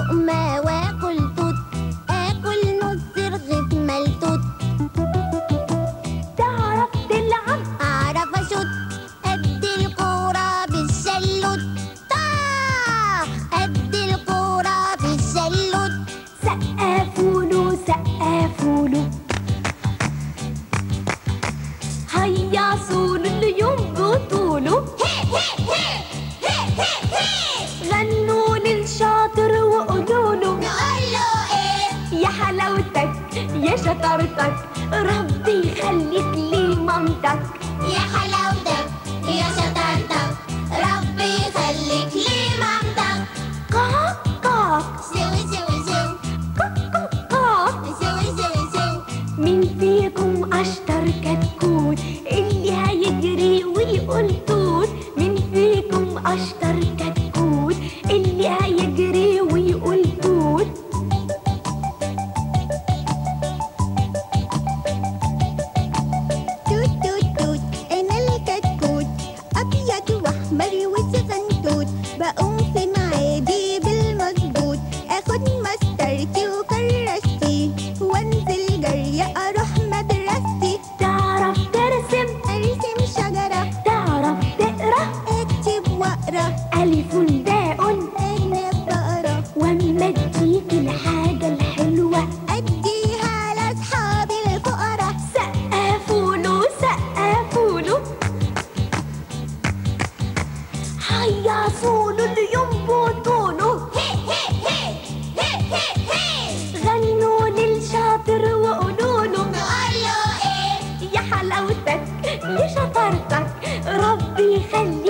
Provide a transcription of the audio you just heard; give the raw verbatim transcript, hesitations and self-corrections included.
لقمة واكل توت، اكل نص رغيف ملتوت. تعرف تلعب؟ اعرف اشوت، ادي الكورة بالشلوت. طاح ادي الكورة بالشلوت. سقفوله سقفوله، هيصوله اللي ينبطوله. غنوا للشاطر وقولوله، نقوله ايه؟ يا حلاوتك يا شطارتك، ربي يخليك لي مامتك. يا حلاوتك يا شطارتك، ربي يخليك لي مامتك. قاق قاق سوي سوي سو، قاق قاق. سوي سوي سو. مين فيكم أشطر كتكوت اللي هيجري ويقول توت؟ مين فيكم أشطر كتكوت اللي هيجري ويقول توت؟ توت توت توت أنا الكتكوت، أبيض وأحمر وصغنطوط. بقوم في ميعادي بالمظبوط، آخد مسطرتي وكراستي وأنزل جري أروح مدرستي. تعرف ترسم؟ أرسم شجرة، تعرف تقرأ؟ أكتب وأقرأ، ألف باء أجنب بقرة. وأما أديك الحاجة الحلوة أديها لأصحابي الفقراء. سقفوله سقفوله، هيصوله اللي ينبطوله. غنوا للشاطر وقولوله، نقوله إيه؟ يا حلاوتك يا شطارتك، ربي يخليك